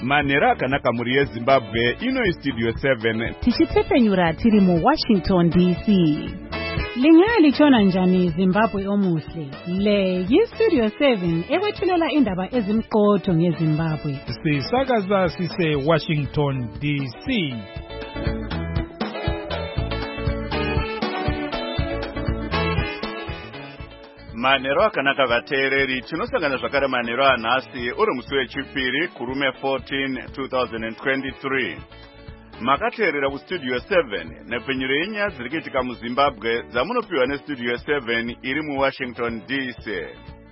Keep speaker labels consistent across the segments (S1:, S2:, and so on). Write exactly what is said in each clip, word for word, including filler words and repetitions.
S1: Manhero akanaka muri yeZimbabwe, ino iStudio seven.
S2: Tichitepenyura tiri mu Washington D C. Lingali chona njani Zimbabwe omuhle. Le yiStudio seven ewethulela indaba ezimqotho ngeZimbabwe.
S3: Sisakaza sise Washington D C.
S1: Manhero akanaka vateereri, tinosangana zvakare manhero anhasi uri musi wechipiri kurume fourteen twenty twenty-three. Makateerera kuStudio seven nepfenyuro yenyaya dziri kuitika muZimbabwe dzamunopiwa neStudio seven iri muWashington D C.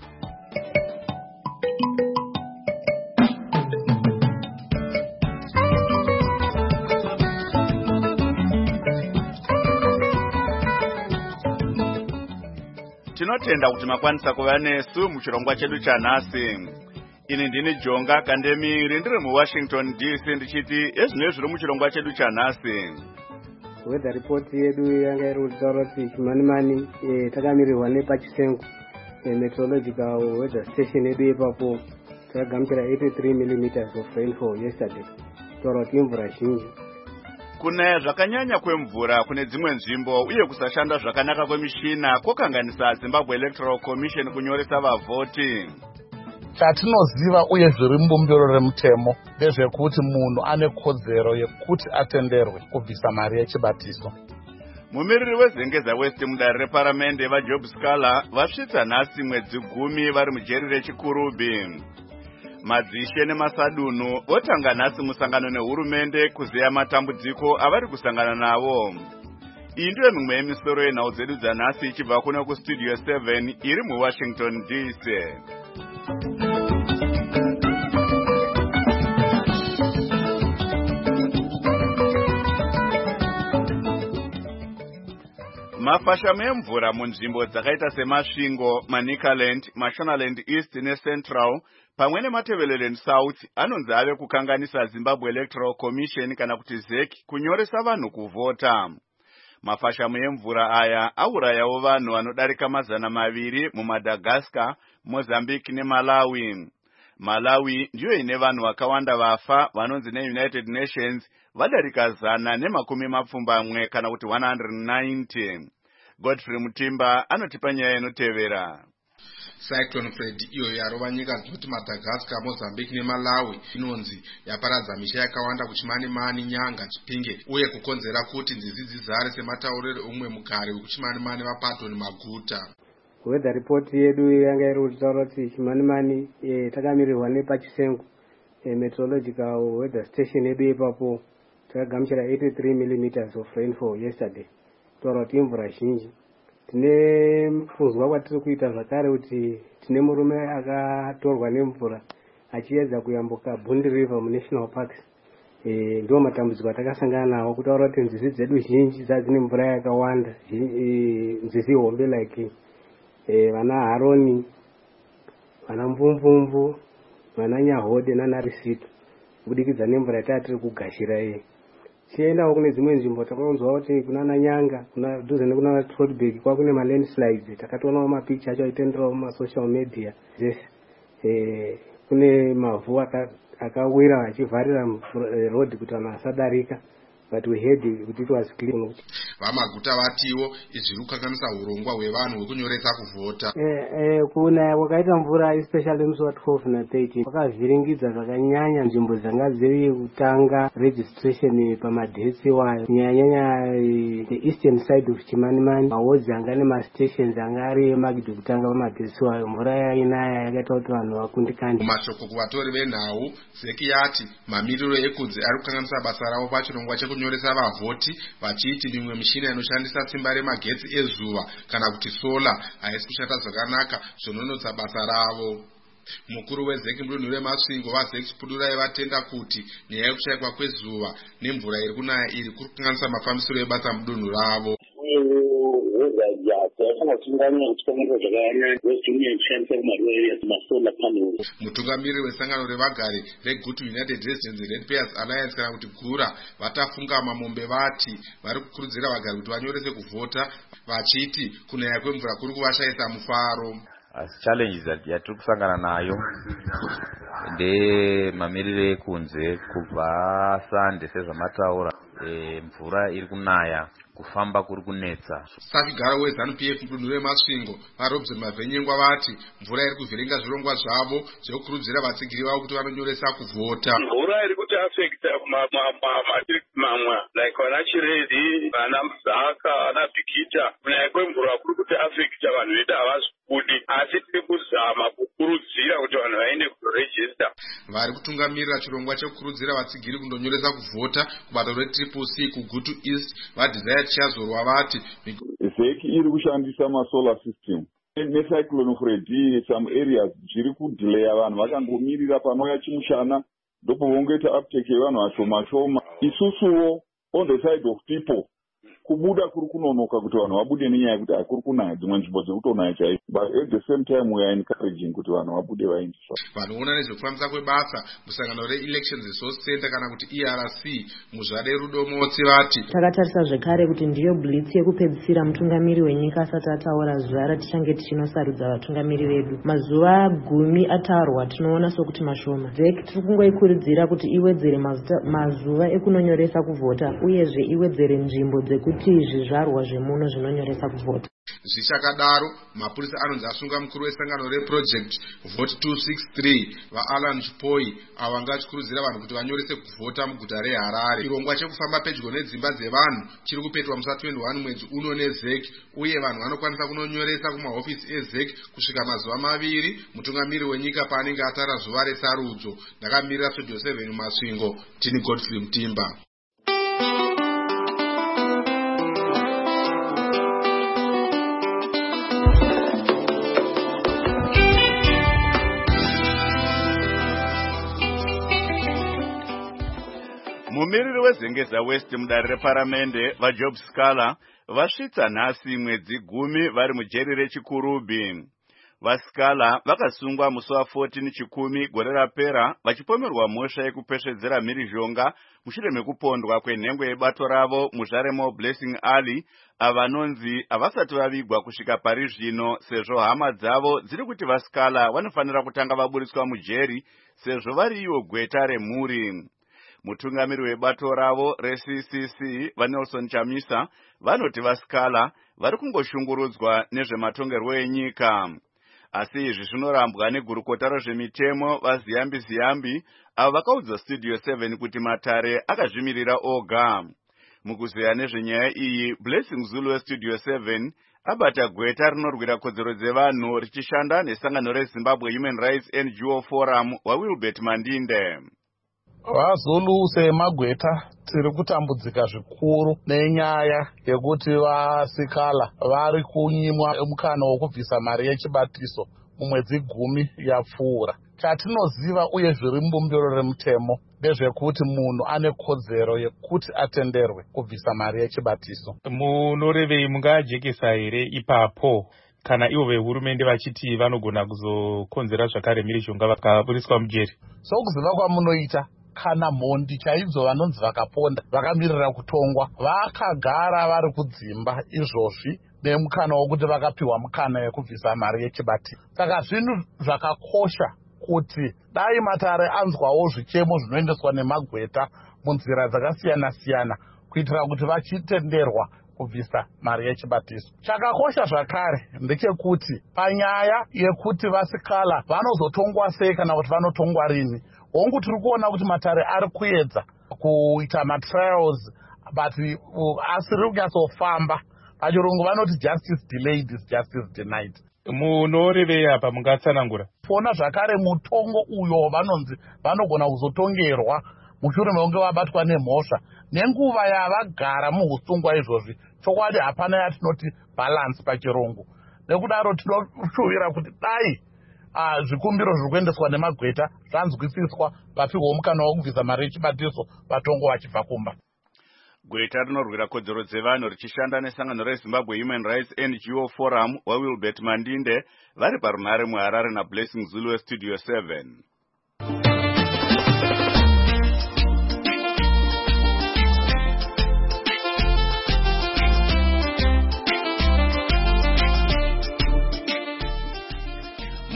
S1: Tinotenda kuti makwanisa kuva nesu muchirongwa chedu chanhasi. Ini ndini Jonga Kandemiri ndiri muWashington D C ndichiti ezvino zviri muchirongwa chedu chanhasi.
S4: Weather report yedu yanga iri kutaura kuti chimanimani takamirirwa nepachisengu meteorological weather station yedu ipapo takagamuchira eighty-three millimeters of rainfall yesterday. Taura kuti imvura zhinji.
S1: Kunaya zvakanyanya kwemvura kune dzimwe nzvimbo uye kusashanda zvakanaka kwemishina kokanganisa Zimbabwe Electoral Commission kunyoresa vavhoti.
S5: Chatinoziva uye zviri mubumbiro remutemo ndezvekuti munhu ane kodzero yekuti atenderwe kubvisa mari yechibatiso.
S1: Mumiriri weZengeza West mudare reparamende vaJob Scala vasvitsa nhasi mwedzi gumi vari mujeri reChikurubi. Madzishe nemasadunu otanga nhasi musangano nehurumende kuzeya matambudziko avari kusangana nawo. Iyi ndiyo mimwe yemisoro yenhau dzedu dzanhasi ichibva kuno kuStudio seven iri muWashington D C. Mafashamo emvura munzvimbo dzakaita semasvingo, Manicaland, Mashonaland East neCentral pamwe neMatabeleland South anonzi ave kukanganisa Zimbabwe Electoral Commission kana kuti Z E C kunyoresa vanhu kuvhota. Mafashamo emvura aya aurayawo vanhu vanodarika mazana maviri muMadagascar, Mozambique neMalawi. Malawi ndiyo ine vanhu vakawanda vafa vanonzi neUnited Nations vadarika zana nemakumi mapfumbamwe kana kuti one hundred ninety. Godfrey Mutimba anotipa nyaya inotevera.
S6: Cyclone Freddy iyo yarova nyika dzinoti Madagascar, Mozambique neMalawi inonzi yaparadza misha yakawanda kuChimanimani, Nyanga, Chipinge uye kukonzera kuti nzizi dzizare sematauriro umwe mugare wekuChimanimani vaPatton Maguta.
S4: Weather report yedu yanga iri kutaura kuti Chimanimani takamirirwa nepachisengu meteorological weather station yedu ipapo takagamuchira eighty-three millimeters of rainfall yesterday. Taura kuti imvura zhinji. Tine kuzwa kwatiri kuita zvakare kuti tine murume akatorwa nemvura achiedza kuyambuka Bundi River muNational Parks. E, ndio matambudziko atakasangana nawo kutaura kuti nzizi dzedu zhinji dzine mvura yakawanda, e, nzizi hombe like e, vana Haroni, vana Mvumvumvu, vana Nyahode naNarisito kubudikidza nemvura yatatiri kugashira iyi. Chiendawo kune dzimwe nzvimbo takanzwa kuti kuna Nyanga, kuna dhuze nekuna Trotberg kwa kune ma landslides takatoonawo mapicha acho aitenderawo ma social media. Yes. Eh, kune mavhu akawira achivharira road kuti vanhu vasadarika. But we heard it, it was clean.
S6: Vamaguta vatiwo izviri kukanganisa urongwa hwevanhu hwekunyoresa kuvhota.
S4: Eh, eh, kuna wakaita mvura especially musi wa twelve na thirteen wakavhiringidza zvakanyanya nzvimbo dzanga dziri kutanga registration pamadhetsi wayo kunyanyanya the eastern side of Chimanimani. Mahodzi anga nemastations anga ari emagidhi kutanga pamadhetsi wayo. Mvura yainaya yakaita kuti vanhu vakundikane.
S6: Mumashoko kuvatori venhau, Z E C yati mamiriro ekunze ari kukanganisa basa ravo pachirongwa chekunyoresa vavhoti vachiti mimwe mishina inoshandisa simba remagetsi ezuva kana kuti sola haisi kushanda zvakanaka zvononotsa basa ravo. Mukuru weZ E C mudunhu remasvingo vaZ E C Pudurai vatenda kuti nyaya yekushayikwa kwezuva nemvura iri kunaya iri kuri kukanganisa mafambisiro ebasa mudunhu ravo. Mutungamiriri wesangano revagari reGood United Residents Ratepayers Alliance kana kuti Gura vatafunga mamombe vati vari kukurudzira vagari kuti vanyorese kuvhota vachiti kunaya kwemvura kuri kuvashayisa mufaro.
S7: asi challenges yatiri kusangana nayo ndemamiriro ekunze kubva sande sezvamataura mvura iri kunaya kufamba kuri kunetsa.
S6: Sakigara weZANU P F mudunhu remasvingo vaRobson Mavhenyengwa vati mvura iri kuvhiringa zvirongwa zvavo zvekukurudzira vatsigiri vavo kuti vanonyoresa kuvhota.
S8: Mvura iri kuti affecta madistrict mamwe like vana Chirezi, vana Mzaka, vana Bhikita. Kunaya kwemvura kuri kuti affecta vanhu vedu havazvibudi, asi tiri kuzama kukurudzira kuti vanhu vaende kurejista.
S6: Vari kutungamirira chirongwa chekukurudzira vatsigiri kundonyoresa kuvhota kubato retriple C kuGutu East vadesire chazorwa vati
S9: zeki iri kushandisa masolar system necyclone Freddy some areas zviri kudelaya vanhu vakangomirira panouya chimushana ndipo vongoita uptake yevanhu vashoma shoma. Isusuwo on the side of people kubuda kuri kunonoka kuti vanhu vabude nenyaya yekuti hakuri kunaya dzimwe nzvimbo dzekutonaya chaizvo, but at the same time we are encouraging kuti vanhu vabude vaindiswa.
S6: Vanoona nezvekufambisa kwebasa musangano reelections resource center kana kuti E R C muzvare Rudomotsi vati
S10: takatarisa zvekare kuti ndiyo blitz yekupedzisira mutungamiri wenyika asati ataura zuva ratichange tichinosarudza vatungamiri vedu. Mazuva gumi ataurwa tinoona sokuti mashoma. Vheki tiri kungoikurudzira kuti iwedzere mazuva ekunonyoresa kuvhota uyezve iwedzere nzvimbo dzekuti zvizvarwa zvemuno zvinonyoresa kuvhota.
S6: Zvichakadaro mapurisa anonzi asunga mukuru wesangano reproject vote two sixty-three vaAlan Chipoi avo vanga vachikurudzira vanhu kuti vanyorese kuvhota muguta reHarare. Chirongwa chekufamba pedyo nedzimba dzevanhu chiri kupetwa musa twenty-one mwedzi uno neZEC uye vanhu vanokwanisa kunonyoresa kumahofisi eZEC kusvika mazuva maviri mutungamiri wenyika paanenge atara zuva resarudzo. Ndakamirira Studio seven mumasvingo tini Godfrey Mutimba.
S1: Mumiriri weZengeza West mudare reparamende vaJob Scala vasvitsa nhasi mwedzi gumi vari mujeri reChikurubi. VaScala vakasungwa musi wa14 Chikumi gore rapera vachipomerwa mhosva yekupesvedzera mhirizhonga mushure mekupondwa kwenhengwe yebato ravo muzvaremo Blessing Ali avanonzi havasati vavigwa kusvika pari zvino, sezvo hama dzavo dziri kuti vaScala vanofanira kutanga vaburiswa mujeri sezvo vari ivo gweta remhuri. Mutungamiri webato ravo reC C C vaNelson Chamisa vanoti vaScala vari kungoshungurudzwa nezvematongerwo enyika. Asi izvi zvinorambwa negurukota rezvemitemo vaZiyambi Ziyambi avo vakaudza Studio seven kuti Matare akazvimirira oga. Mukuzeya nezvenyaya iyi, Blessing Zulu weStudio seven abata gweta rinorwira kodzero dzevanhu richishanda nesangano reZimbabwe Human Rights N G O Forum waWilbert Mandinde.
S5: VaZulu semagweta tiri kutambudzika zvikuru nenyaya yekuti vaScala vari kunyimwa mukana wokubvisa mari yechibatiso mumwedzi gumi yapfuura. Chatinoziva uye zviri mubumbiro remutemo ndezvekuti munhu ane kodzero yekuti atenderwe kubvisa mari yechibatiso.
S3: Munorevei mungajekesa here ipapo kana ivo vehurumende vachiti vanogona kuzokonzera zvakare mhirizhonga vakaburiswa mujeri?
S5: Sokuziva kwamunoita kana mhondi chaidzo vanonzi vakaponda vakamirira kutongwa vakagara vari kudzimba izvozvi nemukana wokuti vakapiwa mukana yekubvisa mari yechibatiso. Saka zvinhu zvakakosha kuti dai Matare anzwawo zvichemo zvinoendeswa nemagweta munzira dzakasiyana siyana kuitira kuti vachitenderwa kubvisa mari yechibatiso. Chakakosha zvakare ndechekuti panyaya yekuti vaScala vanozotongwa sei kana kuti vanotongwa rini, hongu tiri kuona kuti Matare ari kuedza kuita matrials but asiri kunyatsofamba. Pachirungu vanoti justice delayed is justice denied.
S3: Munorevei apa mungatsanangura?
S5: Pona zvakare mutongo uyo vanonzi vanogona kuzotongerwa mushure mekunge vabatwa nemhosva nenguva yavagara muhusungwa izvozvi, chokwadi hapana yatinoti balance pachirungu. Nekudaro tinoshuvira kuti dai Uh, zvikumbiro zviri kuendeswa nemagweta zvanzwisiswa vapihwa mukana wokubvisa mari yechibatiso vatongo vachibva kumba.
S1: Gweta rinorwira kodzero dzevanhu richishanda nesangano reZimbabwe Human Rights N G O Forum waWilbert Mandinde vari parunare muHarare naBlessing Zulu weStudio seven.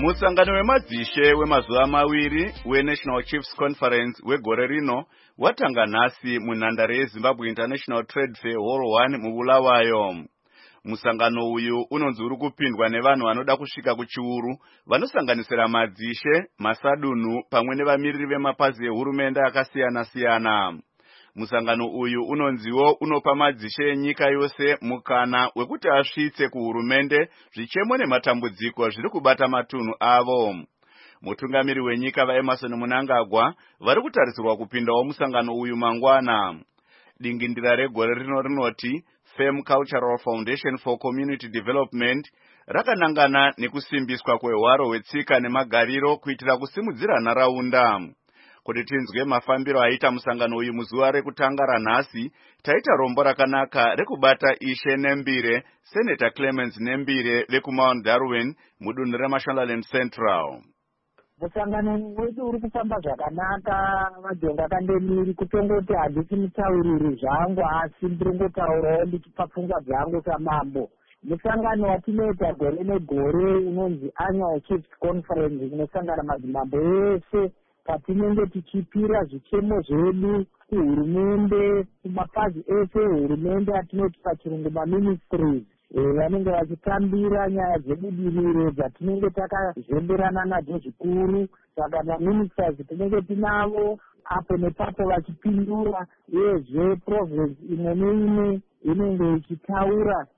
S1: Musangano wemadzishe wemazuva maviri weNational Chiefs Conference wegore rino watanga nhasi munhandare yeZimbabwe International Trade Fair Hall one muBulawayo. Musangano uyu unonzi uri kupindwa nevanhu vanoda kusvika kuchiuru vanosanganisira madzishe, masadunhu pamwe nevamiriri vemapazi ehurumende akasiyana siyana. Musangano uyu unonziwo unopa madzishe enyika yose mukana wekuti asvitse kuhurumende zvichemo nematambudziko zviri kubata matunhu avo. Mutungamiri wenyika vaEmmerson Mnangagwa vari kutarisirwa kupindawo musangano uyu mangwana. Dingindira regore rino rinoti Fem Cultural Foundation for Community Development rakanangana nekusimbiswa kwehwaro hwetsika nemagariro kuitira kusimudzira nharaunda. Kuti tinzwe mafambiro aita musangano uyu muzuva rekutanga ranhasi, taita rombo rakanaka rekubata Ishe Nembire, Senator Clemens Nembire vekuMount Darwin mudunhu reMashonaland Central.
S11: Musangano wedu uri kufamba zvakanaka, Majonga Kandemiri, kutongoti handisi mutauriri zvangu asi ndiringotaurawo ndichipapfungwa dzangu samambo. Musangano watinoita gore negore unonzi Annual Chiefs Conference unosangana madzimambo ese patinenge tichipira zvichemo zvedu kuhurumende, kumapazi ese ehurumende atinoti pachirungu maministries. Vanenge vachitambira nyaya dzebudiriro dzatinenge takazemberana nadzo zvikuru. Saka maministers tinenge tinavo apo nepapo vachipindura, uyezve province imwe neimwe inenge ichitaura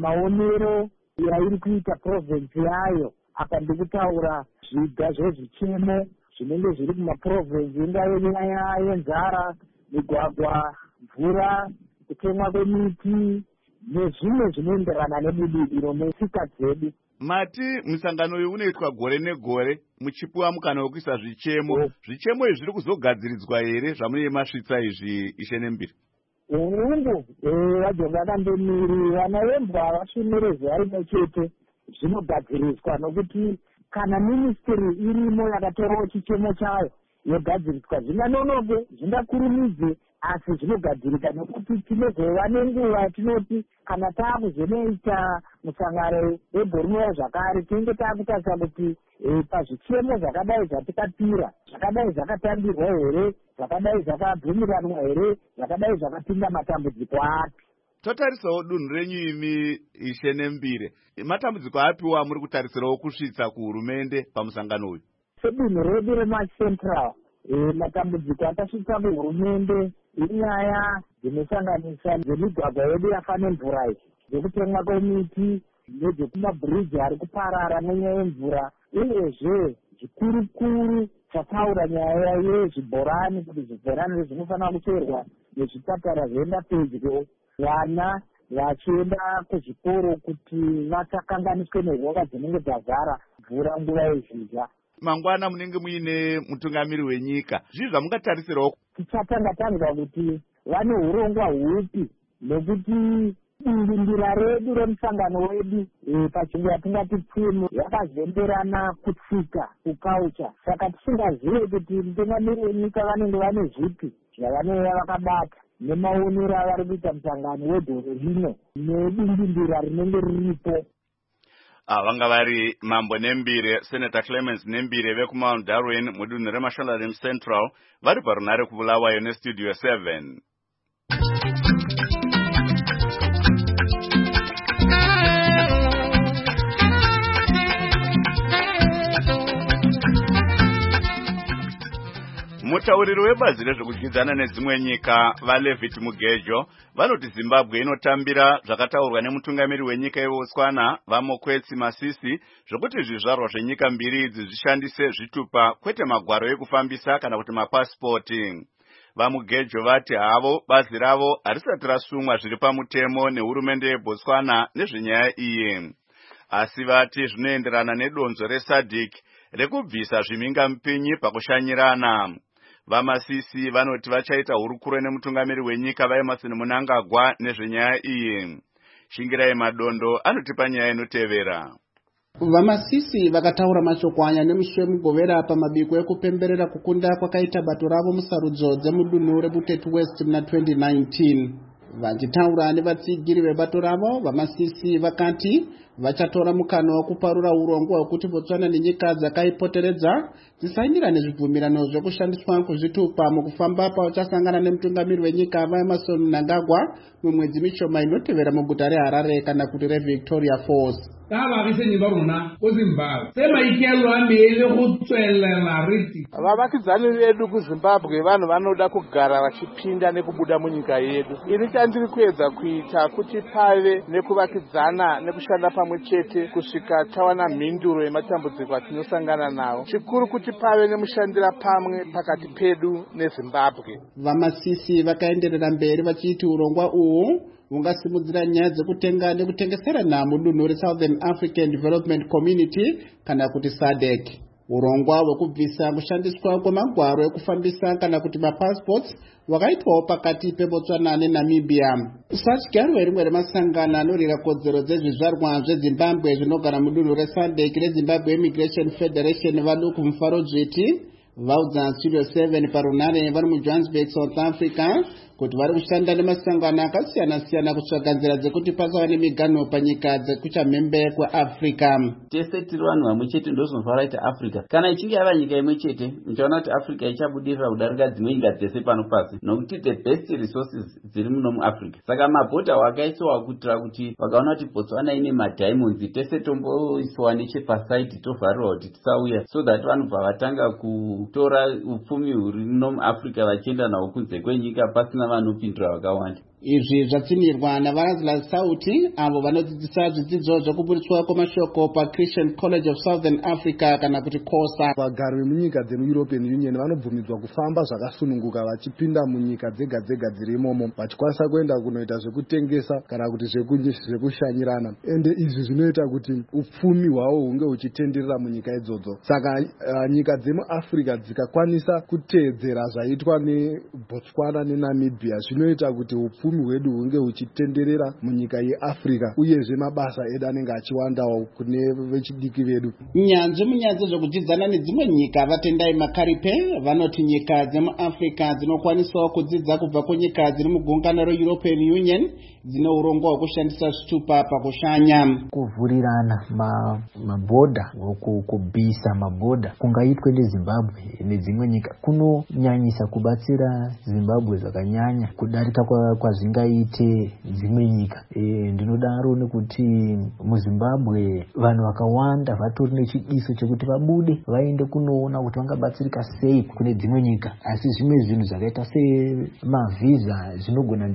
S11: maonero yairi kuita province yayo. Apa ndikutaura zviga zvezvichemo zvinenge zviri kumaprovince, ingave nyaya yenzara, migwagwa, mvura, kutemwa kwemiti nezvimwe zvinoenderana nebudiriro netsika dzedu.
S1: Mati musangano uyu unoitwa gore negore muchipuwa mukana wekuisa zvichemo. Zvichemo izvi zviri kuzogadziridzwa here zvamunenge masvitsa izvi, Ishe Nembire?
S11: Urungu Vajonga Kandemiri, vana vembwa havashumire zuva rimwe chete, zvinogadziriswa nokuti kana ministry irimo yakatorawo chichemo chayo yogadziriswa zvinganonoke, zvingakurumidze, asi zvinogadzirika nokuti tinozova nenguva yatinoti kana taakuzonoita musangano weBorneo zvakare tinenge taakutarisa kuti pazvichemo zvakadai zvatikapira, zvakadai zvakatambirwa here, zvakadai zvakabvumiranwa here, zvakadai zvakapinda matambudziko api.
S1: Totarisawo dunhu renyu imi, Ishe Nembire, matambudziko apiwa muri kutarisirawo kusvitsa kuhurumende pamusangano uyu?
S11: Sedunhu redu reMacentral, matambudziko akasvitsa kuhurumende inyaya dzinosanganisa dzemigwagwa yedu yafa nemvura iyi, dzekutemwa kwemiti nedzekumabriji ari kuparara nenyaya yemvura, uyezve zvikurukuru tataura nyaya yezvibhorani, kuti zvibhorani zvinofanira kucherwa nezvipatara zvoenda pedyo, vana vachienda kuzvikoro kuti vasakanganiswe nehova dzinenge dzazara mvura nguva yezhizha.
S1: Mangwana munenge muine mutungamiri wenyika, zvii zvamungatarisirawo?
S11: Tichatanga tanga kuti vane urongwa hupi, nekuti dingindira redu remusangano wedu pachirungu yatingati pfumo yakazemberana kutsika, kuculture. Saka tisingazive kuti mutungamiri wenyika vanenge vane zvipi zvavanenge vakabata nemaonero avari kuita musangano wegore rino nedingindira rinenge riripo.
S1: Vanga vari Mambo Nembire, Senator Clemens Nembire vekuMount Darwin mudunhu reMashonaland Central vari parunhare kuBulawayo neStudio seven. Mutauriri webazi rezvekudyidzana nedzimwe nyika vaLevit Mugejo vanoti Zimbabwe inotambira zvakataurwa nemutungamiri wenyika yeBotswana vaMokwetsi Masisi zvokuti zvizvarwa zvenyika mbiri idzi zvishandise zvitupa kwete magwaro ekufambisa kana kuti mapasipoti. VaMugejo vati havo bazi ravo harisati rasumwa zviri pamutemo nehurumende yeBotswana nezvenyaya iyi, asi vati zvinoenderana nedonzo reSADC rekubvisa zvimhingamupinyi pakushanyirana. VaMasisi vanoti vachaita hurukuro nemutungamiri wenyika vaEmmerson Mnangagwa nezvenyaya iyi. Shingirai Madondo anotipa nyaya inotevera.
S12: VaMasisi vakataura mashoko aya nemushi wemugovera pamabiko ekupemberera kukunda kwakaita bato ravo musarudzo dzemudunhu reButete West muna twenty nineteen. vachitaura nevatsigiri vebato ravo, vamasisi vakati vachatora mukana wekuparura urongwa hwekuti Botswana nenyika dzakaipoteredza dzisaindira nezvibvumirano zvekushandiswa kuzvitupa mukufamba pavachasangana nemutungamiri wenyika vaEmerson Mnangagwa mumwedzi mishoma inotevera muguta reHarare kana kuti reVictoria Falls.
S13: Vavakidzani vedu kuZimbabwe vanhu vanoda kugara vachipinda nekubuda munyika yedu. Ini chandiri kuedza kuita kuti pave nekuvakidzana nekushanda pamwe chete kusvika tawana mhinduro yematambudziko atinosangana nawo. Chikuru kuti pave nemushandira pamwe pakati pedu neZimbabwe.
S12: Vamasisi vakaenderera mberi vachiti urongwa uhu ungasimudzira nyaya dzekutenga nekutengeserana mudunhu reSouthern African Development Community kana kuti S A D C. Urongwa hwekubvisa kushandiswa kwemagwaro ekufambisa kana kuti mapassports wakaitwawo pakati peBotswana neNamibia. Sachigaro rimwe remasangano anorira kodzero dzezvizvarwa zveZimbabwe zvinogara mudunhu reS A D C reZimbabwe Immigration Federation vaduku mufaro dzviti vaudza Studio seven parunare vari muJohannesburg, South Africa kuti vari kushanda nemasangano akasiyana siyana kutsvaga nzira dzekuti pasava nemiganho panyika dzekuchamhembe kweAfrica.
S14: Tese tiri vanhu vamwe chete ndozvinofara kuti Africa kana ichinge yava nyika imwe chete muchaona kuti Africa ichabudirira kudarika dzimwe nyika dzese pano pasi nokuti the best resources dziri muno muAfrica. Saka mabhodha wakaiswa kuitira kuti vakaona kuti Botswana ine madiamonds tese tomboiswa nechepasite tovharirwa kuti tisauya so that vanobva vatanga kutora upfumi huri muno muAfrica vachienda nawo kunze kwenyika pasina vanopindura vakawanda.
S12: Izvi zvatsinirwa naVarazla Sauti avo vanodzidzisa zvidzidzo zvekuburitswa kwemashoko paChristian College of Southern Africa kana kuti KOSA.
S15: Vagari vemunyika dzemuEuropean Union vanobvumidzwa kufamba zvakasununguka vachipinda munyika dzega dzega dziri imomo vachikwanisa kuenda kunoita zvekutengesa kana kuti zvekushanyirana ende izvi zvinoita kuti upfumi hwavo hunge huchitenderera munyika idzodzo. Saka uh, nyika dzemuAfrica dzikakwanisa kuteedzera zvaitwa neBotswana neNamibia zvinoita kuti upfumi upfumi hwedu hunge huchitenderera munyika yeAfrica uyezve mabasa edu anenge achiwandawo kune vechidiki vedu.
S12: Nyanzvi munyanzvi zvekudzidzana nedzimwe nyika vatendai Makaripe vanoti nyika dzemuAfrica dzinokwanisawo kudzidza kubva kunyika dziri mugungano reEuropean Union dzine urongwa hwekushandisa zvitupa pakushanya.
S16: Kuvhurirana mabhodha kubvisa mabhodha kungaitwe neZimbabwe nedzimwe nyika kunonyanyisa kubatsira Zimbabwe zvakanyanya kudarika kwa, kwa zvingaite dzimwe nyika. E, ndinodaro nekuti muZimbabwe vanhu vakawanda vatori nechidiso chekuti vabude vaende kunoona kuti vangabatsirika sei kune dzimwe nyika, asi zvimwe zvinhu zvakaita semavhiza zvinogona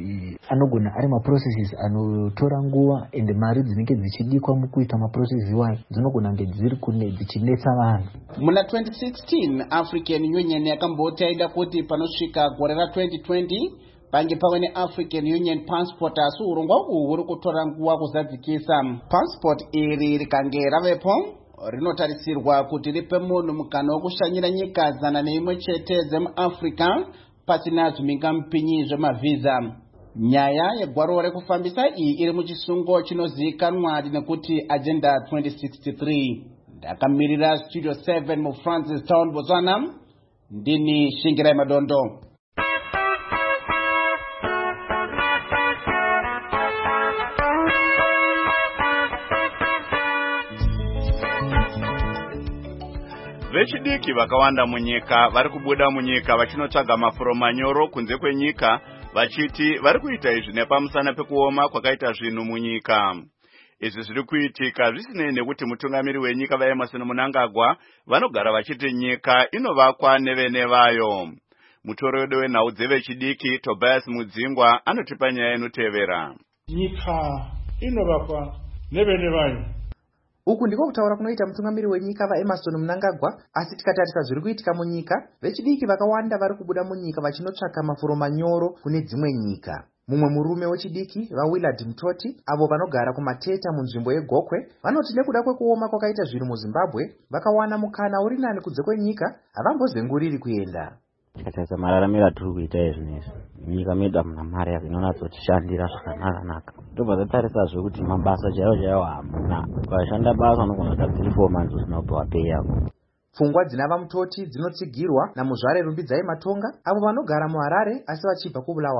S16: anogona ari maprocesses anotora nguva ende mari dzinenge dzichidikwa mukuita maprocesses iwayo dzinogona kunge dziri kune dzichinetsa vanhu.
S12: Muna twenty sixteen African Union yakambotaida kuti panosvika gore ra twenty twenty pange pave neAfrican Union passport asi urongwa uhu huri kutora nguva kuzadzikisa. Passport iri rikange ravepo rinotarisirwa kuti ripe munhu mukana wekushanyira nyika zana neimwe chete dzemuAfrica pasina zvimhingamupinyi zvemavhiza. Nyaya yegwaro rekufambisa iyi iri muchisungo chinozivikanwa nekuti Agenda twenty sixty-three. Ndakamirira Studio seven mu Francis Town, Botswana. Ndini Shingirai Madondo.
S1: Vechidiki vakawanda munyika vari kubuda munyika vachinotsvaga mafuro manyoro kunze kwenyika vachiti vari kuita izvi nepamusana pekuoma kwakaita zvinhu munyika. Izvi zviri kuitika zvisinei nekuti mutungamiri wenyika vaEmerson Mnangagwa vanogara vachiti nyika inovakwa nevene vayo. Mutori wedu wenhau dzevechidiki Tobias Mudzingwa anotipa nyaya inotevera.
S17: Nyika inovakwa nevene vayo.
S18: Uku ndiko kutaura kunoita mutungamiri wenyika vaEmerson Mnangagwa, asi tikatarisa zviri kuitika munyika, vechidiki vakawanda vari kubuda munyika vachinotsvaka mafuro manyoro kune dzimwe nyika. Mumwe murume wechidiki vaWillard Mtoti avo vanogara kumateta munzvimbo yeGokwe vanoti nekuda kwekuoma kwakaita zvinhu muZimbabwe vakawana mukana uri nani kunze kwenyika havambozenguriri kuenda.
S19: Tikatarisa mararamiro atiri kuita izvinezvi munyika medu hamuna mari inonatsotishandira zvakanaka. Tobva tatarisazve kuti mabasa chaiwo chaiwo hamuna. Ukashanda basa unogona kuita three four months usina kupiwa pay yako.
S18: Pfungwa dzinava Mtoti dzinotsigirwa namuzvare Rumbidzai Matonga avo vanogara muHarare asi vachibva kuBulawayo.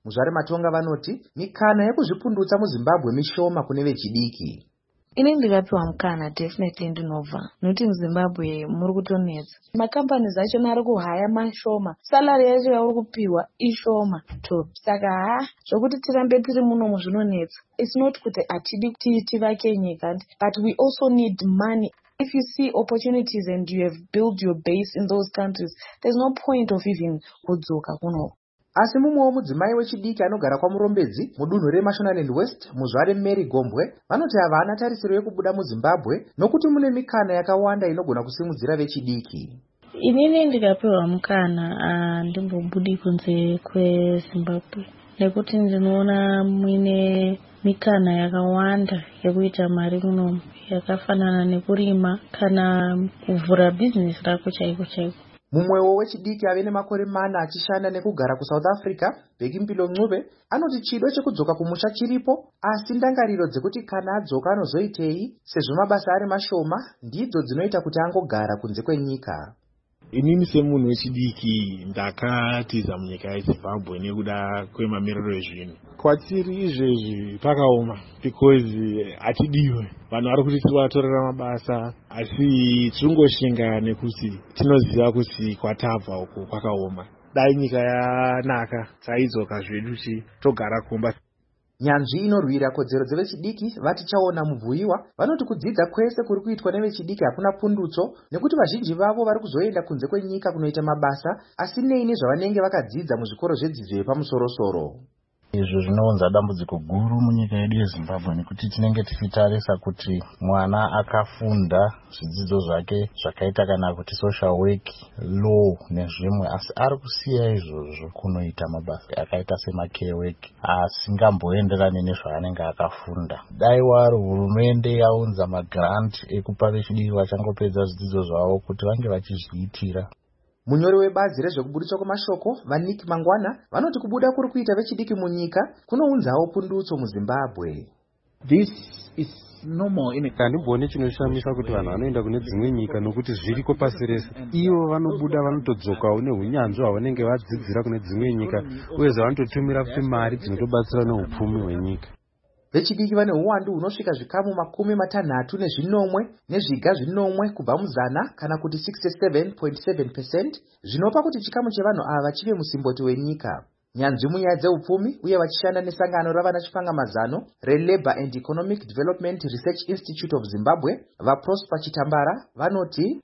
S18: Muzvare Matonga vanoti mikana yekuzvipundutsa muZimbabwe mishoma kune vechidiki.
S20: Ini ndikapiwa mukana definitely ndinobva nokuti muZimbabwe muri kutonetsa. Makampani acho ari kuhaya mashoma, salary yacho yauri kupiwa ishoma to. Saka ha zvokuti tirambe tiri muno muzvinonetsa. It's not kuti atidi kuti tivake nyika, but we also need money. If you see opportunities and you have built your base in those countries, there's no point of even kudzoka kuno.
S18: Asi mumwewo mudzimai wechidiki anogara kwaMurombedzi mudunhu reMashonaland West muzvare Mary Gombwe vanoti havana tarisiro yekubuda muZimbabwe nokuti mune mikana yakawanda inogona kusimudzira vechidiki.
S20: Inini ndikapiwa mukana handimbobudi kunze kweZimbabwe nekuti ndinoona muine mikana yakawanda yekuita mari munomu yakafanana nekurima kana kuvhura bhizinesi rako chaiko chaiko.
S18: Mumwewo wechidiki ave nemakore mana achishanda nekugara kuSouth Africa, Bheki Mpilo Ncube anoti chido chekudzoka kumusha chiripo, asi ndangariro dzekuti kana adzoka anozoitei sezvo mabasa ari mashoma ndidzo dzinoita kuti angogara kunze kwenyika.
S21: Inini semunhu wechidiki ndakatiza munyika yeZimbabwe nekuda kwemamiriro ezvinhu. Kwatiri izvezvi pakaoma because hatidiwe. Vanhu vari kuti tivatorera mabasa asi tingoshinga nekuti tinoziva kuti kwatabva uko kwakaoma. Dai nyika yanaka taidzoka zvedu togara kumba.
S18: Nyanzvi inorwira kodzero dzevechidiki vati chaona mubvuyiwa vanoti kudzidza kwese kuri kuitwa nevechidiki hakuna pundutso nekuti vazhinji vavo vari kuzoenda kunze kwenyika kunoita mabasa asinei nezvavanenge vakadzidza muzvikoro zvedzidzo yepamusoro-soro.
S22: Izvo zvinounza dambudziko guru munyika yedu yeZimbabwe nekuti tinenge tichitarisa kuti mwana akafunda zvidzidzo zvake zvakaita kana kuti social work, law nezvimwe asi ari kusiya izvozvo kunoita mabasa akaita semacare work asingamboenderani nezvaanenge akafunda. Dai wari hurumende yaunza magrant ekupa vechidiki vachangopedza zvidzidzo zvavo kuti vange vachizviitira.
S18: Munyori webazi rezvekuburitswa kwemashoko vaNick Mangwana vanoti kubuda kuri kuita vechidiki munyika kunounzawo pundutso muZimbabwe.
S23: This is normal in kandibone chinoshamisa kuti vanhu vanoenda kune dzimwe nyika nokuti zviriko pasi rese. Ivo vanobuda vanotodzokawo neunyanzvi hwavanenge vadzidzira kune dzimwe nyika uye zvavanototumira futi mari dzinotobatsira neupfumi hwenyika.
S18: Vechidiki vane uwandu hunosvika zvikamu makumi matanhatu nezvinomwe nezviga zvinomwe kubva muzana kana kuti sixty-seven point seven percent zvinopa kuti chikamu chevanhu ava chive musimboti wenyika. Nyanzvi munyaya dzeupfumi uye vachishanda nesangano ravana chipangamazano reLabour and Economic Development Research Institute of Zimbabwe vaProsper Chitambara vanoti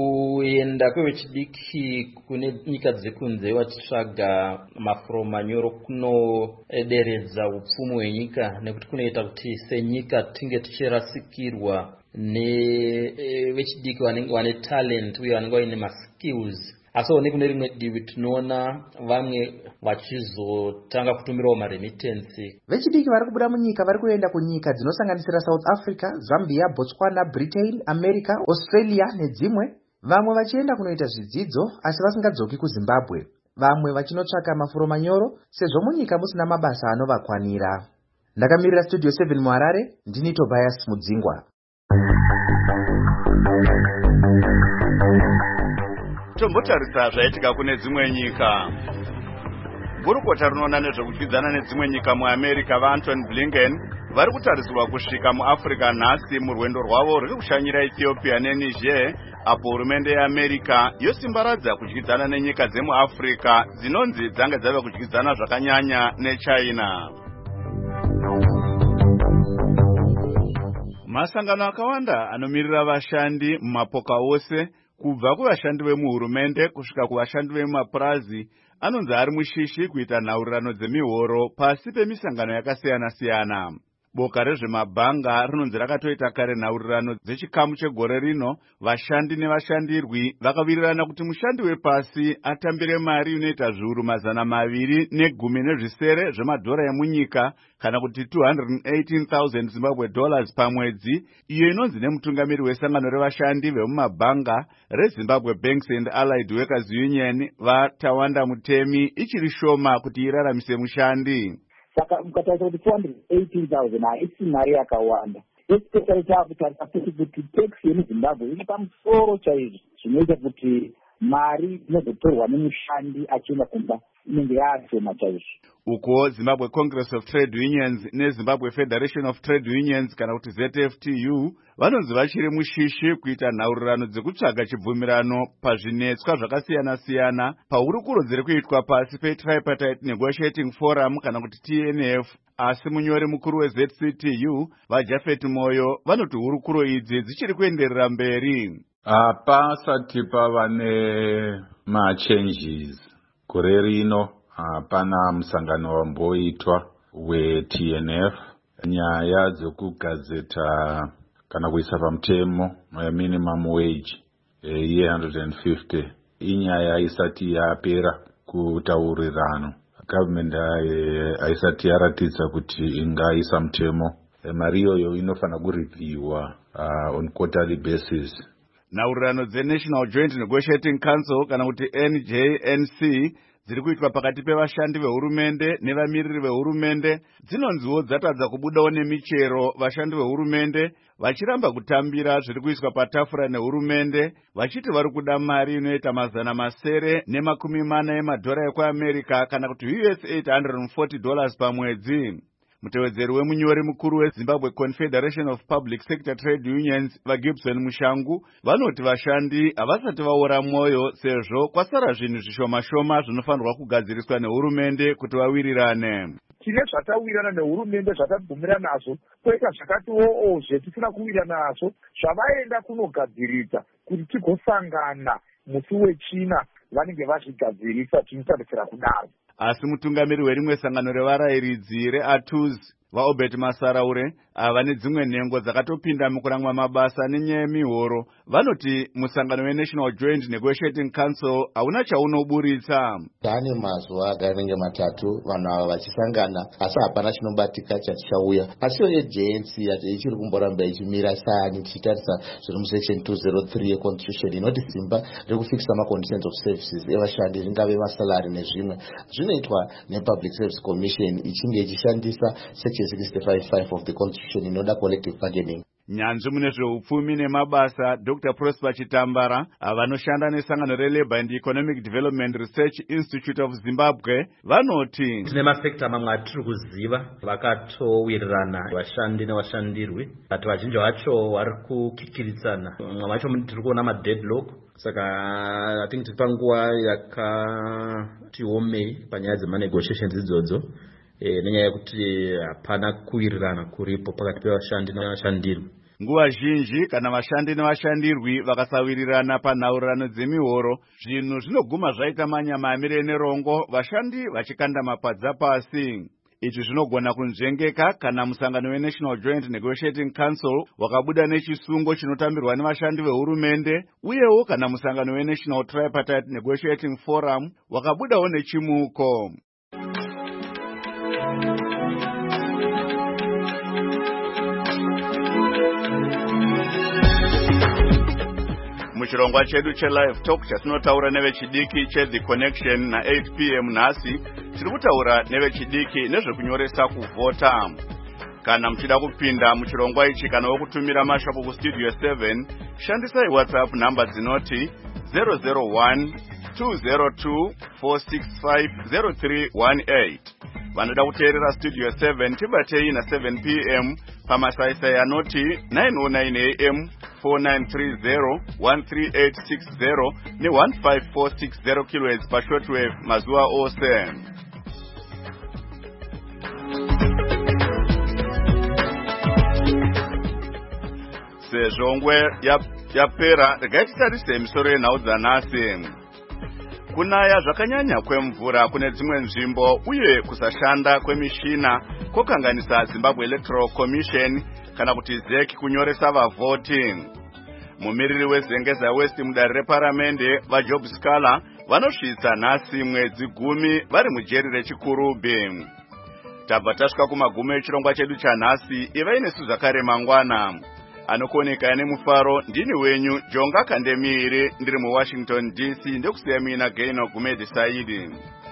S24: kuenda kwevechidiki kune nyika dzekunze vachitsvaga mafuro manyoro kunoderedza upfumi hwenyika nekuti kunoita kuti senyika tinge tichirasikirwa nevechidiki vanenge vane talent uye vanenge vaine maskills. Asi nekune rimwe divi tinoona vamwe vachizotanga kutumirawo maremittance.
S18: Vechidiki vari kubuda munyika vari kuenda kunyika dzinosanganisira South Africa, Zambia, Botswana, Britain, America, Australia nedzimwe. Vamwe vachienda kunoita zvidzidzo asi vasingadzoki kuZimbabwe. Vamwe vachinotsvaka mafuro manyoro sezvo munyika musina mabasa anovakwanira. Ndakamirira Studio seven muHarare, ndini Tobias Mudzingwa.
S1: Tombotarisa zvaitika kune dzimwe nyika. Gurukota rinoona nezvekudyidzana nedzimwe nyika muAmerica vaAntony Blinken vari kutarisirwa kusvika muAfrica nhasi murwendo rwavo ruri kushanyira Ethiopia neNiger, apo hurumende yeAmerica yosimbaradza kudyidzana nenyika dzemuAfrica dzinonzi dzanga dzava kudyidzana zvakanyanya neChina. Masangano akawanda anomirira vashandi mumapoka ose kubva kuvashandi vemuhurumende kusvika kuvashandi vemumapurazi anonzi ari mushishi kuita nhaurirano dzemihoro pasi pemisangano yakasiyana-siyana. Boka rezvemabhanga rinonzi rakatoita kare nhaurirano dzechikamu chegore rino. Vashandi nevashandirwi vakavirirana kuti mushandi wepasi atambire mari inoita zviuru mazana maviri negumi nezvisere zvemadhora emunyika kana kuti two hundred eighteen thousand Zimbabwe dollars pamwedzi, iyo inonzi nemutungamiri wesangano revashandi vemumabhanga reZimbabwe Banks and Allied Workers Union vaTawanda Mutemi ichiri shoma kuti iraramise mushandi.
S11: Saka mukataisa kuti two hundred eighteen thousand haisi mari yakawanda, especially taakutarisa futi kuti tax yemuZimbabwe iri pamusoro chaizvo zvinoita kuti mari dzinozotorwa nemushandi achienda kumba inenge yaashoma chaizvo.
S1: Uko Zimbabwe Congress of Trade Unions neZimbabwe Federation of Trade Unions kana kuti Z F T U vanonzi vachiri mushishi kuita nhaurirano dzekutsvaga chibvumirano pazvinetswa zvakasiyana siyana paurukuro dziri kuitwa pasi peTripartite Negotiating Forum kana kuti T N F. Asi munyori mukuru weZ C T U vaJafet Moyo vanoti hurukuro idzi dzichiri kuenderera mberi.
S2: Hapasati pava nema-changes gore rino. Hapana musangano wamboitwa we-T N F. Nyaya dzokugazeta kana kuisa pamutemo minimum wage ye one hundred fifty inyaya isati yapera kutaurirano. Government haisati yaratidza kuti ingaisa mutemo. Mari iyoyo inofana kureviewa uh, on quarterly basis.
S1: Nhaurirano dzeNational Joint Negotiating Council kana kuti N J N C dziri kuitwa pakati pevashandi vehurumende nevamiriri vehurumende dzinonziwo dzatadza kubudawo nemichero. Vashandi vehurumende vachiramba kutambira zviri kuiswa patafura nehurumende vachiti vari kuda mari inoita mazana masere nemakumi mana emadhora ekuAmerica kana kuti U S eight hundred forty dollars pamwedzi. Mutevedzeri wemunyori mukuru weZimbabwe Confederation of Public Sector Trade Unions vaGibson Mushangu vanoti vashandi havasati vaora mwoyo sezvo kwasara zvinhu zvishoma shoma zvinofanirwa kugadziriswa nehurumende kuti vawirirane.
S4: Tine zvatawirirana nehurumende zvatabvumira nazvo kwoita zvakatiwo zvetisina kuwirirana nazvo zvavaenda kunogadziridza kuti tigosangana musi wechina vanenge vazvigadzirisa tinosabisira kudaro.
S1: Asi mutungamiri werimwe sangano revarayiridzi reA T U S vaObert Masaraure ava nedzimwe nhengo dzakatopinda mukurangwa mabasa nenyaya yemihoro vanoti musangano weNational Joint Negotiating Council hauna chaunoburitsa.
S7: Tane mazuva akanenge matatu vanhu ava vachisangana asi hapana chinobatika chatichauya. Asi iyo J N C ichiri kumboramba ichimira sani tichitarisa zviri musection two oh three yeConstitution inoti simba rekufikisa maconditions of services evashandi ringave masalari nezvimwe zvinoitwa nePublic Service Commission ichinge ichishandisa section sixty-five five of the Constitution inoda collective bargaining.
S1: Nyanzvi mune zveupfumi nemabasa Doctor Prosper Chitambara vanoshanda nesangano reLabour and Economic Development Research Institute of Zimbabwe vanoti
S24: tine masekta mamwe atiri kuziva vakatowirirana vashandi nevashandirwi but vazhinji vacho vari kukikiritsana. Mamwe vacho tiri kuona madeadlock. Saka I think tiri panguva yakati omei panyaya dzemanegotiations idzodzo. E, nenyaya yekuti hapana kuwirirana kuripo pakati pevashandi nevashandirwi.
S1: Nguva zhinji kana vashandi nevashandirwi vakasawirirana panhaurirano dzemihoro zvinhu zvinoguma zvaita manyama nerongo vashandi vachikanda mapadza pasi. Izvi zvinogona kunzvengeka kana musangano weNational Joint Negotiating Council wakabuda nechisungo chinotambirwa nevashandi vehurumende uyewo kana musangano weNational Tripartite Negotiating Forum wakabudawo nechimuko. Muchirongwa chedu cheLive Talk chatinotaura nevechidiki cheThe Connection na eight p m nhasi tiri kutaura nevechidiki nezvekunyoresa kuvhota. Kana muchida kupinda muchirongwa ichi kana wokutumira mashoko kustudio seven shandisai WhatsApp namba dzinoti zero zero one two zero two four six five zero three one eight. Vanoda kuteerera studio seven tibatei na seven p m pamasaisai anoti nine oh nine a m four nine three zero one three eight six zero ne one five four six zero kilohertz pashortwave mazuva ose. Sezvo ngwe yapera regai titarise misoro yenhau dzanhasi. Kunaya zvakanyanya kwemvura kune dzimwe nzvimbo uye kusashanda kwemishina kokanganisa Zimbabwe Electoral Commission kana kuti Z E C kunyoresa vavhoti. Mumiriri weZengeza West mudare reparamende vaJob Scala vanosvitsa nhasi mwedzi gumi vari mujeri rechikurubhi. Tabva tasvika kumagumo echirongwa chedu chanhasi. Ivai nesu zvakare mangwana. Anokoneka nemufaro ndini wenyu Jonga Kandemiri ndiri muWashington D C ndekusiya mina Gaino Gumedi Saidi.